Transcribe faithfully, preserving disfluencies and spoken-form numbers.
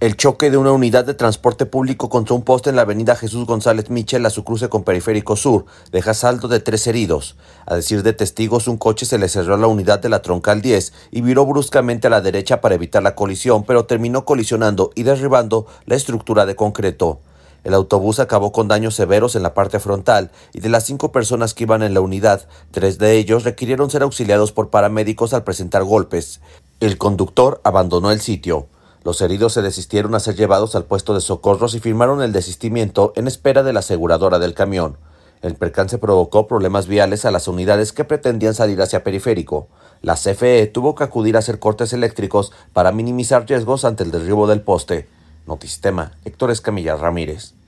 El choque de una unidad de transporte público contra un poste en la avenida Jesús González Michel a su cruce con Periférico Sur deja saldo de tres heridos. A decir de testigos, un coche se le cerró a la unidad de la Troncal diez y viró bruscamente a la derecha para evitar la colisión, pero terminó colisionando y derribando la estructura de concreto. El autobús acabó con daños severos en la parte frontal y de las cinco personas que iban en la unidad, tres de ellos requirieron ser auxiliados por paramédicos al presentar golpes. El conductor abandonó el sitio. Los heridos se desistieron a ser llevados al puesto de socorros y firmaron el desistimiento en espera de la aseguradora del camión. El percance provocó problemas viales a las unidades que pretendían salir hacia Periférico. La C F E tuvo que acudir a hacer cortes eléctricos para minimizar riesgos ante el derribo del poste. Notisistema, Héctor Escamilla Ramírez.